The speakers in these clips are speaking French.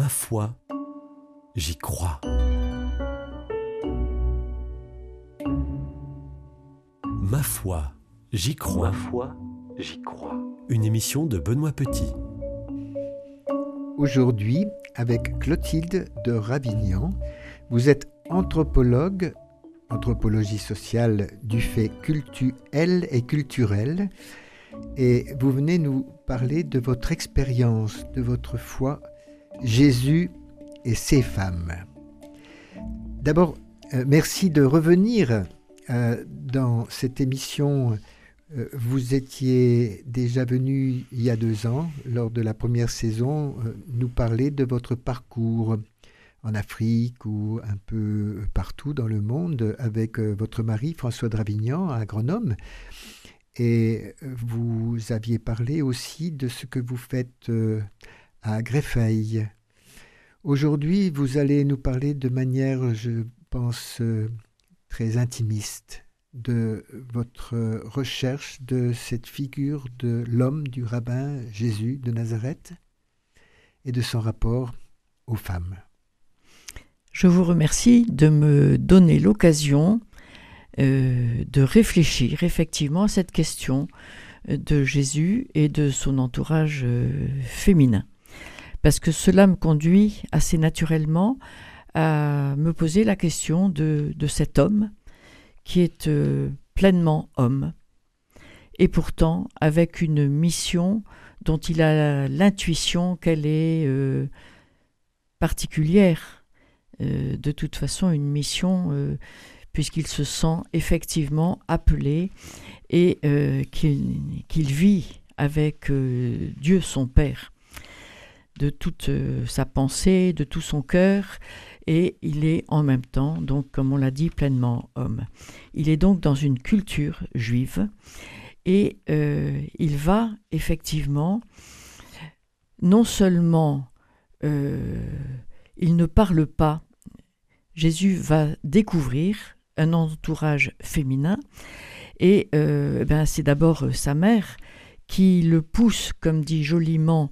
Ma foi, j'y crois. Ma foi, j'y crois. Ma foi, j'y crois. Une émission de Benoît Petit. Aujourd'hui, avec Clotilde de Ravignan, vous êtes anthropologue, anthropologie sociale du fait cultuel et culturel, et vous venez nous parler de votre expérience, de votre foi, Jésus et ses femmes. D'abord, merci de revenir dans cette émission. Vous étiez déjà venu il y a 2 ans, lors de la première saison, nous parler de votre parcours en Afrique ou un peu partout dans le monde avec votre mari François de Ravignan à Grenoble. Et vous aviez parlé aussi de ce que vous faites à Greffeil. Aujourd'hui, vous allez nous parler de manière, je pense, très intimiste de votre recherche de cette figure de l'homme, du rabbin Jésus de Nazareth et de son rapport aux femmes. Je vous remercie de me donner l'occasion de réfléchir effectivement à cette question de Jésus et de son entourage féminin. Parce que cela me conduit assez naturellement à me poser la question de cet homme qui est pleinement homme, et pourtant avec une mission dont il a l'intuition qu'elle est particulière, de toute façon une mission puisqu'il se sent effectivement appelé et qu'il vit avec Dieu son Père, de toute sa pensée, de tout son cœur, et il est en même temps, donc comme on l'a dit, pleinement homme. Il est donc dans une culture juive et il va effectivement, non seulement il ne parle pas, Jésus va découvrir un entourage féminin et c'est d'abord sa mère qui le pousse, comme dit joliment,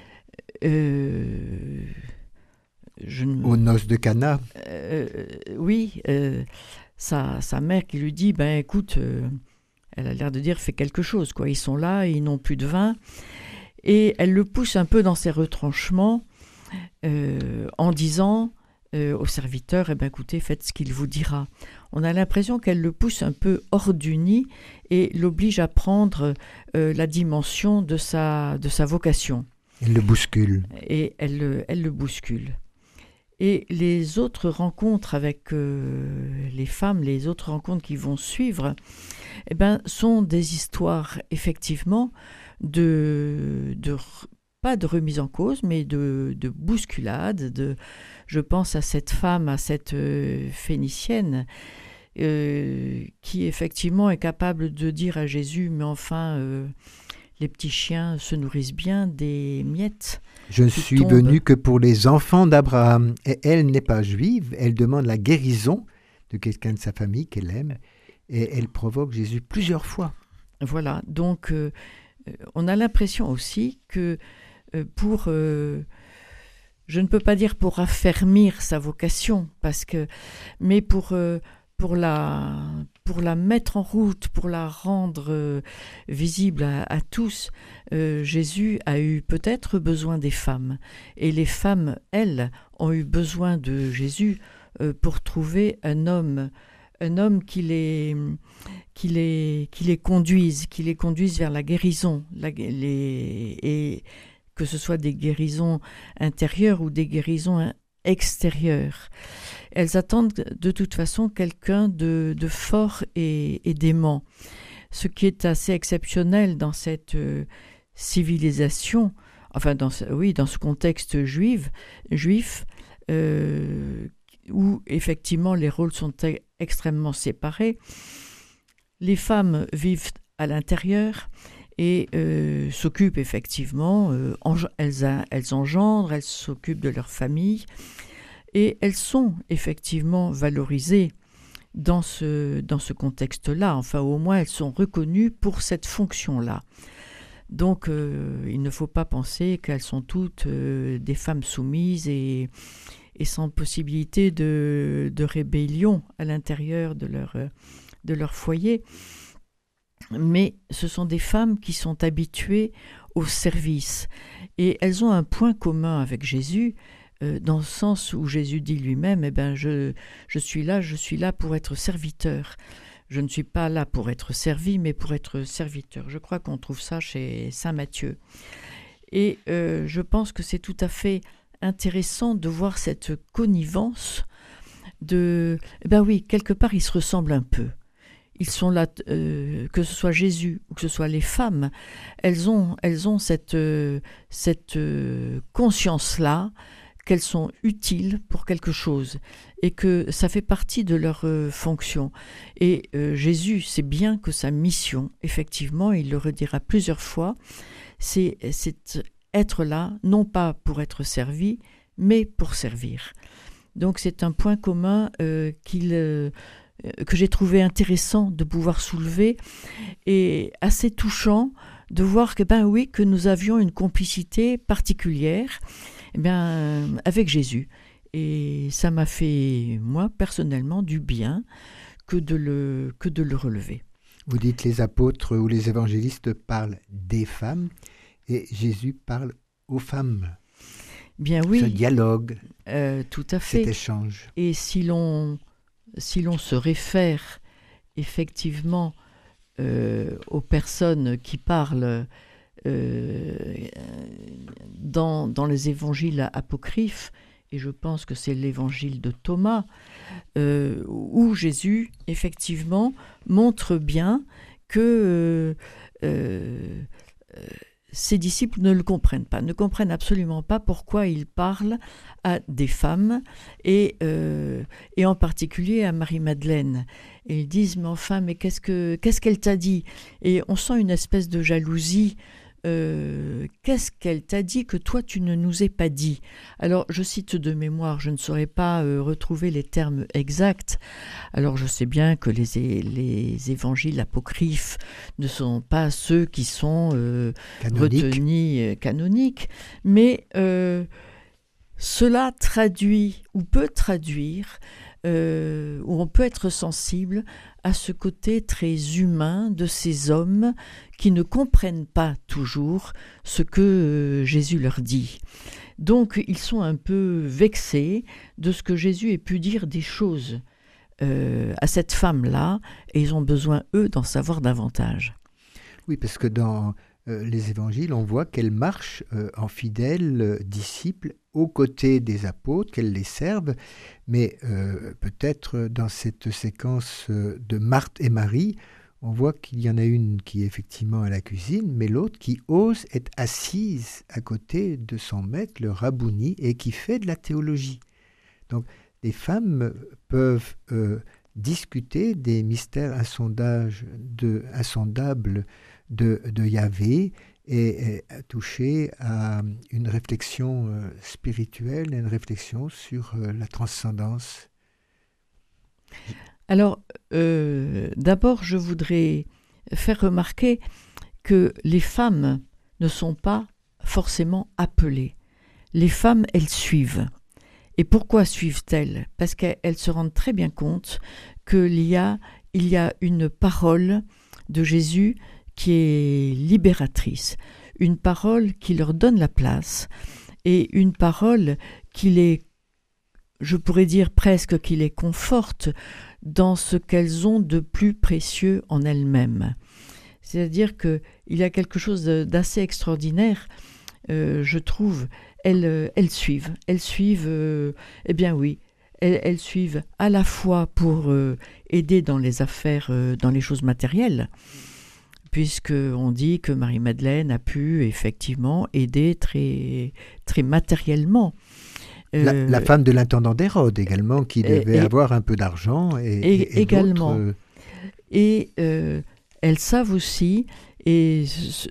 aux noces de Cana. Oui, sa mère qui lui dit, écoute, elle a l'air de dire, fais quelque chose, quoi. Ils sont là, ils n'ont plus de vin. Et elle le pousse un peu dans ses retranchements en disant au serviteur, écoutez, faites ce qu'il vous dira. On a l'impression qu'elle le pousse un peu hors du nid et l'oblige à prendre la dimension de sa vocation. Elle le bouscule. Et elle le bouscule. Et les autres rencontres avec les femmes, les autres rencontres qui vont suivre, sont des histoires effectivement pas de remise en cause, mais de bousculade. Je pense à cette femme, à cette phénicienne, qui effectivement est capable de dire à Jésus, mais enfin, les petits chiens se nourrissent bien des miettes. Je suis venu que pour les enfants d'Abraham. Et elle n'est pas juive, elle demande la guérison de quelqu'un de sa famille qu'elle aime, et elle provoque Jésus plusieurs fois. Voilà, donc on a l'impression aussi que je ne peux pas dire pour affermir sa vocation, mais pour la mettre en route, pour la rendre visible à tous, Jésus a eu peut-être besoin des femmes. Et les femmes, elles, ont eu besoin de Jésus pour trouver un homme qui les conduise vers la guérison, et que ce soit des guérisons intérieures ou des guérisons extérieures. Elles attendent de toute façon quelqu'un de fort et d'aimant. Ce qui est assez exceptionnel dans cette civilisation, enfin dans ce contexte juif, où effectivement les rôles sont extrêmement séparés. Les femmes vivent à l'intérieur et s'occupent effectivement, elles engendrent, elles s'occupent de leur famille, et elles sont effectivement valorisées dans ce contexte-là. Enfin, au moins, elles sont reconnues pour cette fonction-là. Donc, il ne faut pas penser qu'elles sont toutes des femmes soumises et sans possibilité de rébellion à l'intérieur de leur foyer. Mais ce sont des femmes qui sont habituées au service. Et elles ont un point commun avec Jésus, dans le sens où Jésus dit lui-même, je suis là pour être serviteur. Je ne suis pas là pour être servi, mais pour être serviteur. Je crois qu'on trouve ça chez saint Matthieu. Et je pense que c'est tout à fait intéressant de voir cette connivence oui, quelque part, ils se ressemblent un peu. Ils sont là, que ce soit Jésus ou que ce soit les femmes, elles ont cette conscience-là, qu'elles sont utiles pour quelque chose et que ça fait partie de leur fonction. Et Jésus sait bien que sa mission, effectivement, il le redira plusieurs fois, c'est être là, non pas pour être servi, mais pour servir. Donc c'est un point commun que j'ai trouvé intéressant de pouvoir soulever et assez touchant de voir que nous avions une complicité particulière avec Jésus. Et ça m'a fait, moi, personnellement, du bien que de le relever. Vous dites les apôtres ou les évangélistes parlent des femmes et Jésus parle aux femmes. Bien oui. Ce dialogue, tout à fait. cet échange. Et si l'on se réfère effectivement aux personnes qui parlent dans les évangiles apocryphes, et je pense que c'est l'évangile de Thomas, où Jésus, effectivement, montre bien que ses disciples ne le comprennent pas, ne comprennent absolument pas pourquoi il parle à des femmes, et en particulier à Marie-Madeleine. Et ils disent, mais enfin, mais qu'est-ce qu'elle t'a dit ? Et on sent une espèce de jalousie. Qu'est-ce qu'elle t'a dit que toi tu ne nous aies pas dit ? Alors je cite de mémoire, je ne saurais pas retrouver les termes exacts. Alors je sais bien que les évangiles apocryphes ne sont pas ceux qui sont retenus canoniques, mais cela traduit ou peut traduire où on peut être sensible à ce côté très humain de ces hommes qui ne comprennent pas toujours ce que Jésus leur dit. Donc ils sont un peu vexés de ce que Jésus ait pu dire des choses à cette femme-là, et ils ont besoin, eux, d'en savoir davantage. Oui, parce que dans les évangiles, on voit qu'elle marche en fidèle disciple aux côtés des apôtres, qu'elle les serve, mais peut-être dans cette séquence de Marthe et Marie, on voit qu'il y en a une qui est effectivement à la cuisine, mais l'autre qui ose être assise à côté de son maître, le Rabouni, et qui fait de la théologie. Donc les femmes peuvent discuter des mystères insondables de Yahvé et toucher à une réflexion spirituelle, une réflexion sur la transcendance. Alors, d'abord, je voudrais faire remarquer que les femmes ne sont pas forcément appelées. Les femmes, elles suivent. Et pourquoi suivent-elles ? Parce qu'elles se rendent très bien compte qu'il y a une parole de Jésus qui est libératrice, une parole qui leur donne la place, et une parole je pourrais dire presque qui les conforte dans ce qu'elles ont de plus précieux en elles-mêmes. C'est-à-dire qu'il y a quelque chose d'assez extraordinaire, je trouve. Elles suivent. Elles suivent, elles suivent à la fois pour aider dans les affaires, dans les choses matérielles, puisqu'on dit que Marie-Madeleine a pu effectivement aider très, très matériellement. La femme de l'intendant d'Hérode également, qui devait avoir un peu d'argent. Et également. Et elles savent aussi, et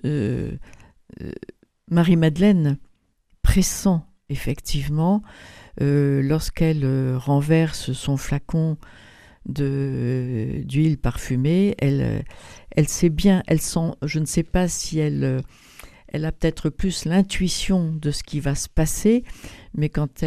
Marie-Madeleine pressent effectivement, lorsqu'elle renverse son flacon d'huile parfumée, elle sait bien, elle sent, je ne sais pas si elle elle a peut-être plus l'intuition de ce qui va se passer, mais quand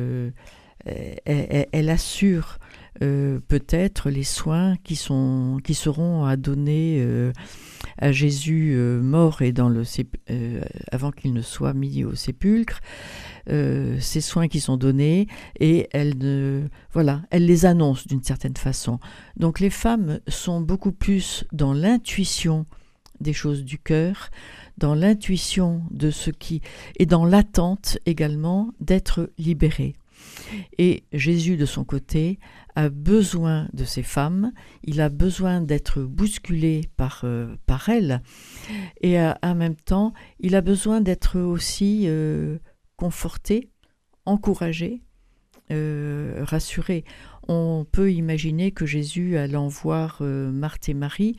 elle assure peut-être les soins qui seront à donner à Jésus mort et avant qu'il ne soit mis au sépulcre, ces soins qui sont donnés, et elle les annonce d'une certaine façon. Donc les femmes sont beaucoup plus dans l'intuition des choses du cœur, dans l'intuition de ce qui et dans l'attente également d'être libérées. Et Jésus, de son côté, a besoin de ces femmes, il a besoin d'être bousculé par elles, et en même temps, il a besoin d'être aussi conforté, encouragé, rassuré. On peut imaginer que Jésus, allant voir Marthe et Marie,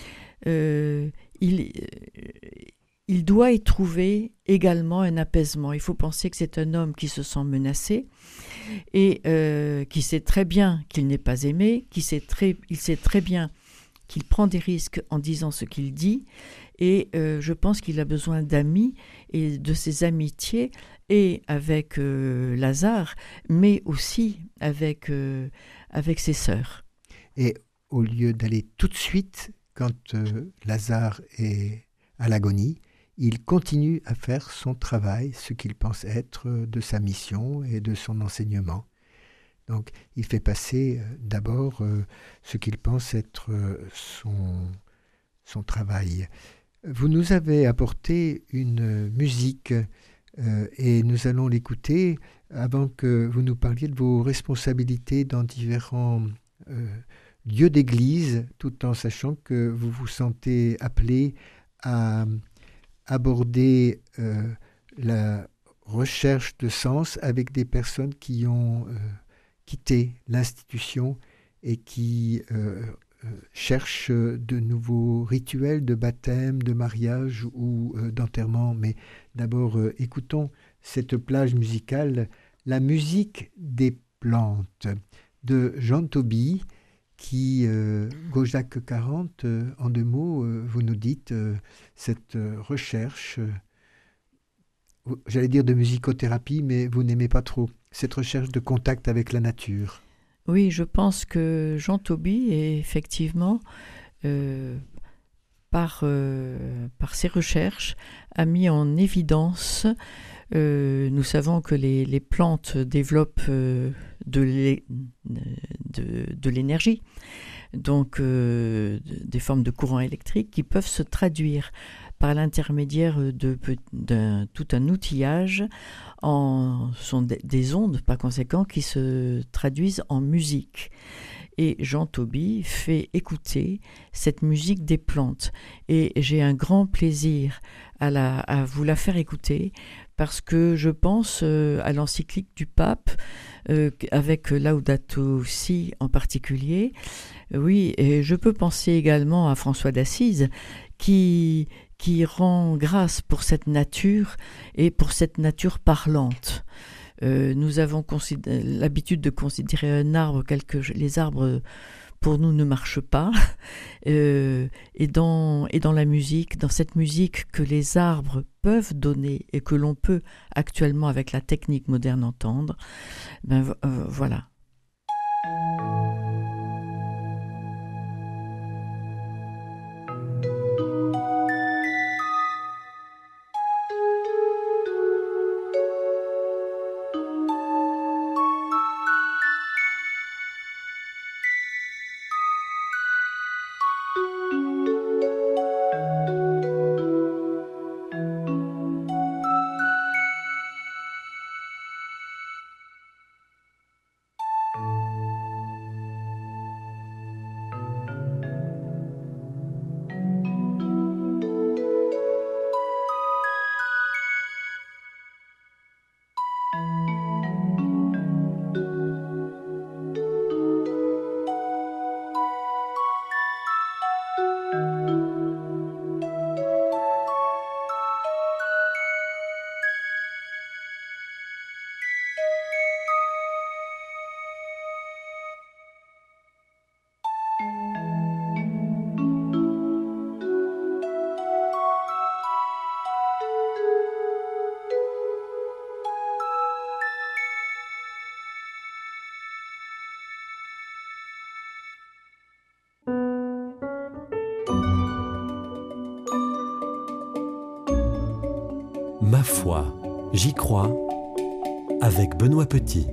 il doit y trouver également un apaisement. Il faut penser que c'est un homme qui se sent menacé et qui sait très bien qu'il n'est pas aimé, il sait très bien qu'il prend des risques en disant ce qu'il dit, et je pense qu'il a besoin d'amis et de ses amitiés, et avec Lazare, mais aussi avec ses sœurs. Et au lieu d'aller tout de suite, quand Lazare est à l'agonie, il continue à faire son travail, ce qu'il pense être de sa mission et de son enseignement. Donc il fait passer d'abord ce qu'il pense être son travail. Vous nous avez apporté une musique et nous allons l'écouter avant que vous nous parliez de vos responsabilités dans différents lieux d'église, tout en sachant que vous vous sentez appelé à aborder la recherche de sens avec des personnes qui ont quitté l'institution et qui cherchent de nouveaux rituels de baptême, de mariage ou d'enterrement. Mais d'abord, écoutons cette plage musicale, la musique des plantes de Jean Toby, qui, Gaujac 40, en 2 mots, vous nous dites cette recherche, j'allais dire de musicothérapie, mais vous n'aimez pas trop, cette recherche de contact avec la nature. Oui, je pense que Jean Toby est effectivement, par ses recherches, a mis en évidence, nous savons que les plantes développent de l'énergie, donc des formes de courant électrique qui peuvent se traduire par l'intermédiaire d'un tout un outillage, sont des ondes par conséquent qui se traduisent en musique. Et Jean Toby fait écouter cette musique des plantes. Et j'ai un grand plaisir à vous la faire écouter, parce que je pense à l'encyclique du pape, avec Laudato Si en particulier. Oui, et je peux penser également à François d'Assise, qui rend grâce pour cette nature et pour cette nature parlante. Nous avons l'habitude de considérer un arbre les arbres pour nous ne marchent pas, et dans la musique, dans cette musique que les arbres peuvent donner et que l'on peut actuellement avec la technique moderne entendre, voilà. Ma foi, j'y crois, avec Benoît Petit.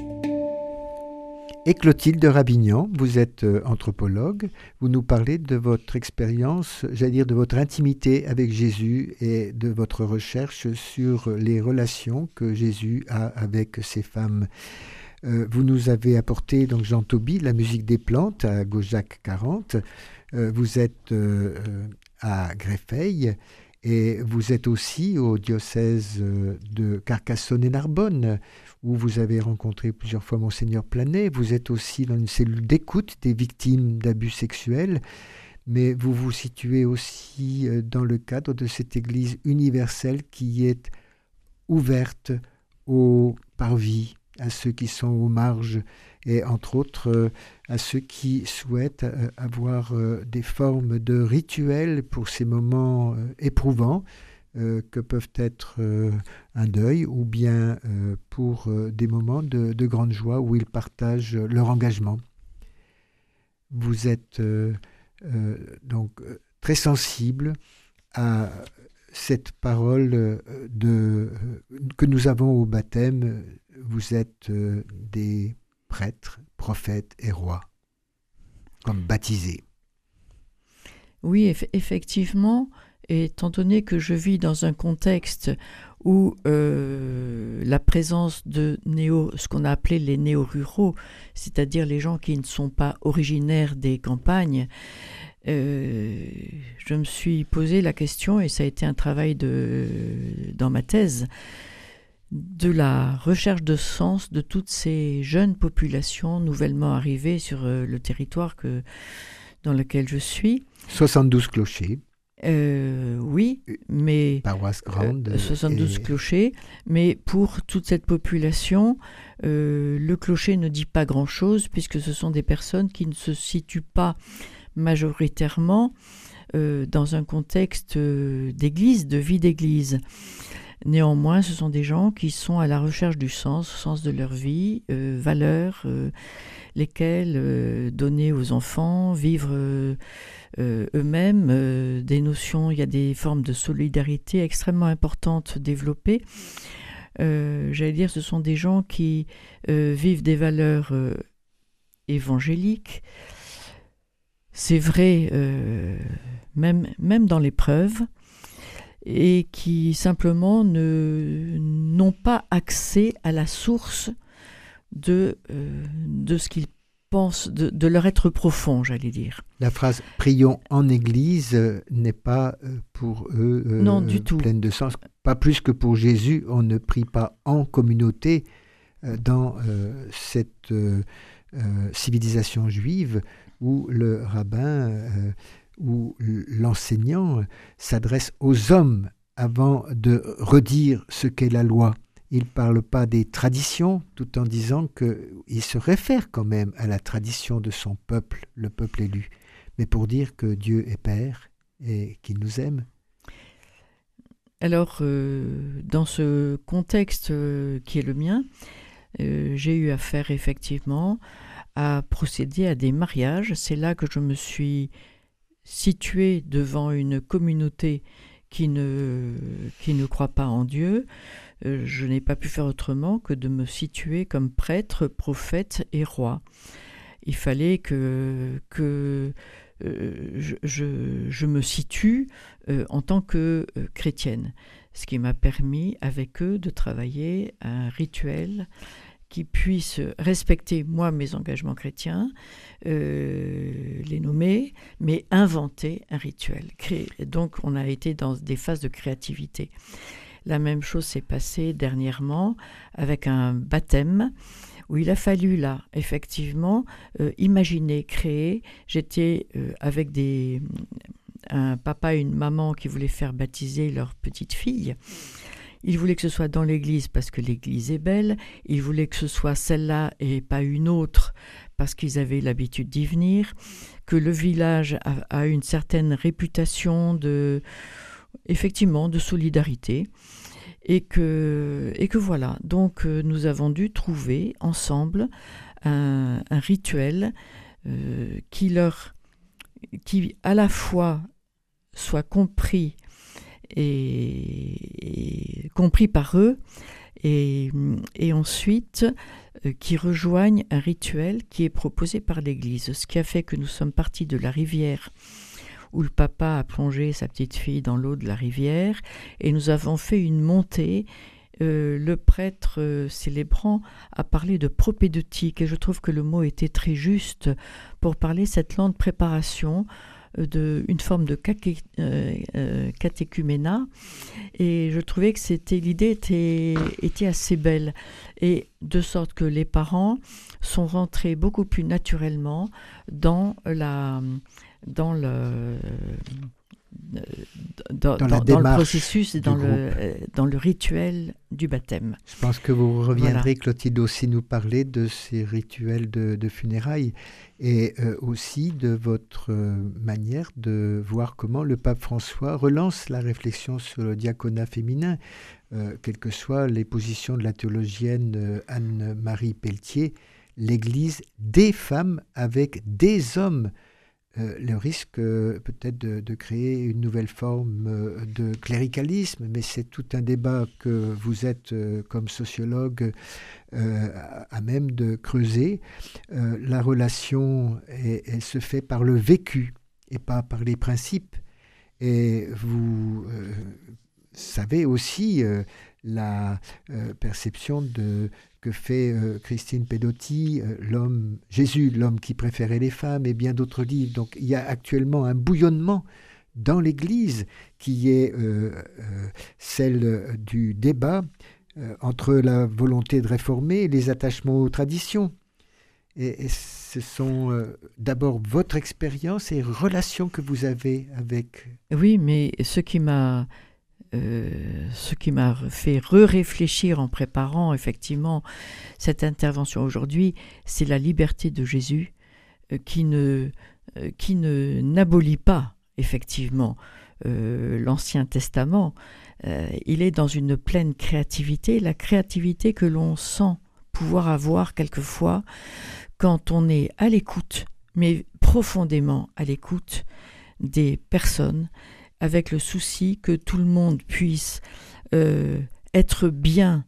Et Clotilde de Rabignan, vous êtes anthropologue, vous nous parlez de votre expérience, j'allais dire de votre intimité avec Jésus et de votre recherche sur les relations que Jésus a avec ses femmes. Vous nous avez apporté donc Jean Tauby, la musique des plantes à Gaujac 40. Vous êtes à Greffeil et vous êtes aussi au diocèse de Carcassonne et Narbonne, où vous avez rencontré plusieurs fois Monseigneur Planet. Vous êtes aussi dans une cellule d'écoute des victimes d'abus sexuels, mais vous vous situez aussi dans le cadre de cette Église universelle qui est ouverte aux parvis, à ceux qui sont aux marges et entre autres à ceux qui souhaitent avoir des formes de rituels pour ces moments éprouvants que peuvent être un deuil ou bien pour des moments de grande joie où ils partagent leur engagement. Vous êtes donc très sensible à cette parole que nous avons au baptême. Vous êtes des prêtres, prophètes et rois, comme baptisés. Oui, effectivement, étant donné que je vis dans un contexte où la présence de ce qu'on a appelé les néo-ruraux, c'est-à-dire les gens qui ne sont pas originaires des campagnes, je me suis posé la question, et ça a été un travail dans ma thèse, de la recherche de sens de toutes ces jeunes populations nouvellement arrivées sur le territoire dans lequel je suis. 72 clochers. Oui, mais paroisse grande. 72 clochers, mais pour toute cette population, le clocher ne dit pas grand-chose, puisque ce sont des personnes qui ne se situent pas majoritairement dans un contexte d'église, de vie d'église. Néanmoins, ce sont des gens qui sont à la recherche du sens de leur vie, valeurs, lesquelles donner aux enfants, vivre eux-mêmes, des notions, il y a des formes de solidarité extrêmement importantes développées. J'allais dire, ce sont des gens qui vivent des valeurs évangéliques. C'est vrai, même dans l'épreuve, et qui simplement n'ont pas accès à la source de ce qu'ils pensent, de leur être profond, j'allais dire. La phrase « prions en Église » n'est pas pour eux non, du tout. Pleine de sens. Pas plus que pour Jésus, on ne prie pas en communauté dans cette civilisation juive où le rabbin où l'enseignant s'adresse aux hommes avant de redire ce qu'est la loi. Il ne parle pas des traditions, tout en disant qu'il se réfère quand même à la tradition de son peuple, le peuple élu, mais pour dire que Dieu est Père et qu'il nous aime. Alors, dans ce contexte qui est le mien, j'ai eu affaire effectivement à procéder à des mariages. C'est là que je me suis située devant une communauté qui ne croit pas en Dieu. Je n'ai pas pu faire autrement que de me situer comme prêtre, prophète et roi. Il fallait que je me situe en tant que chrétienne, ce qui m'a permis avec eux de travailler un rituel qui puisse respecter, moi, mes engagements chrétiens, les nommer, mais inventer un rituel. Donc, on a été dans des phases de créativité. La même chose s'est passée dernièrement avec un baptême où il a fallu, là, effectivement, imaginer, créer. J'étais avec un papa et une maman qui voulaient faire baptiser leur petite fille. Ils voulaient que ce soit dans l'église parce que l'église est belle. Ils voulaient que ce soit celle-là et pas une autre parce qu'ils avaient l'habitude d'y venir. Que le village a une certaine réputation effectivement, de solidarité. Et que voilà. Donc, nous avons dû trouver ensemble un rituel qui à la fois soit compris et compris par eux, et ensuite qui rejoignent un rituel qui est proposé par l'Église. Ce qui a fait que nous sommes partis de la rivière où le papa a plongé sa petite fille dans l'eau de la rivière, et nous avons fait une montée. Le prêtre célébrant a parlé de propédeutique, et je trouve que le mot était très juste pour parler cette lente préparation une forme de catéchuménat, et je trouvais que l'idée était assez belle, et de sorte que les parents sont rentrés beaucoup plus naturellement dans le processus, dans le rituel du baptême. Je pense que vous reviendrez, Clotilde, aussi nous parler de ces rituels de funérailles, et aussi de votre manière de voir comment le pape François relance la réflexion sur le diaconat féminin, quelles que soient les positions de la théologienne Anne-Marie Pelletier. L'Église des femmes avec des hommes. Le risque peut-être de créer une nouvelle forme de cléricalisme, mais c'est tout un débat que vous êtes, comme sociologue, à même de creuser. La relation, elle se fait par le vécu et pas par les principes. Et vous savez aussi la perception que fait Christine Pedotti, Jésus, l'homme qui préférait les femmes, et bien d'autres livres. Donc il y a actuellement un bouillonnement dans l'Église qui est celle du débat entre la volonté de réformer et les attachements aux traditions. Et ce sont d'abord votre expérience et relations que vous avez avec... Oui, mais ce qui m'a fait réfléchir en préparant effectivement cette intervention aujourd'hui, c'est la liberté de Jésus qui n'abolit pas effectivement l'Ancien Testament. Il est dans une pleine créativité, la créativité que l'on sent pouvoir avoir quelquefois quand on est à l'écoute, mais profondément à l'écoute des personnes, avec le souci que tout le monde puisse être bien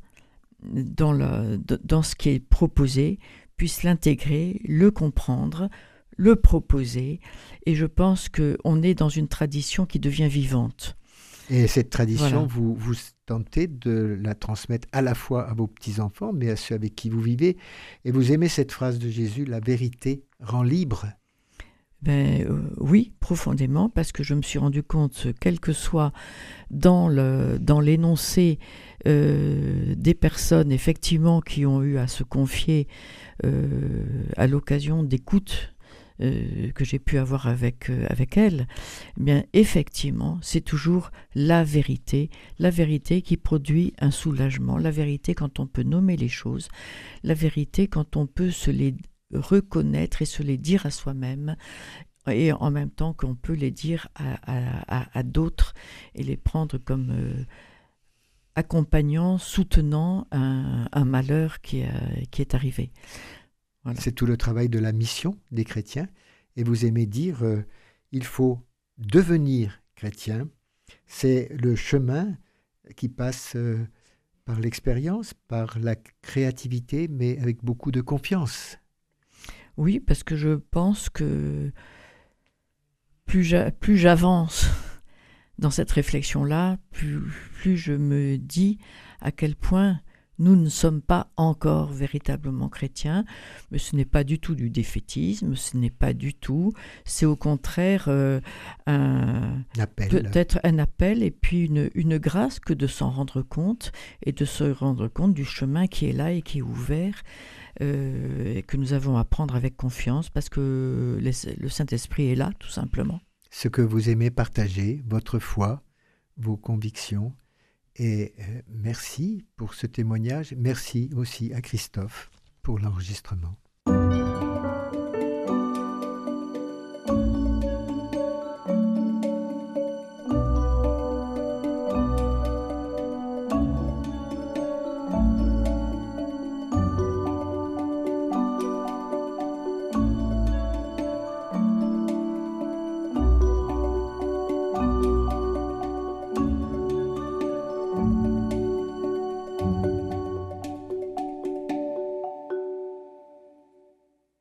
dans ce qui est proposé, puisse l'intégrer, le comprendre, le proposer. Et je pense qu'on est dans une tradition qui devient vivante. Et cette tradition, voilà. vous tentez de la transmettre à la fois à vos petits-enfants, mais à ceux avec qui vous vivez. Et vous aimez cette phrase de Jésus, « La vérité rend libre ». Oui, profondément, parce que je me suis rendu compte, quel que soit dans l'énoncé des personnes effectivement qui ont eu à se confier à l'occasion d'écoutes que j'ai pu avoir avec elles, eh bien effectivement, c'est toujours la vérité qui produit un soulagement, la vérité quand on peut nommer les choses, la vérité quand on peut se les reconnaître et se les dire à soi-même, et en même temps qu'on peut les dire à d'autres et les prendre comme accompagnant, soutenant un malheur qui est arrivé. Voilà. C'est tout le travail de la mission des chrétiens. Et vous aimez dire, il faut devenir chrétien. C'est le chemin qui passe par l'expérience, par la créativité, mais avec beaucoup de confiance. Oui, parce que je pense que plus j'avance dans cette réflexion-là, plus je me dis à quel point nous ne sommes pas encore véritablement chrétiens, mais ce n'est pas du tout du défaitisme, ce n'est pas du tout, c'est au contraire peut-être un appel et puis une grâce que de s'en rendre compte et de se rendre compte du chemin qui est là et qui est ouvert, et que nous avons à prendre avec confiance parce que le Saint-Esprit est là, tout simplement. Ce que vous aimez partager, votre foi, vos convictions. Et merci pour ce témoignage. Merci aussi à Christophe pour l'enregistrement.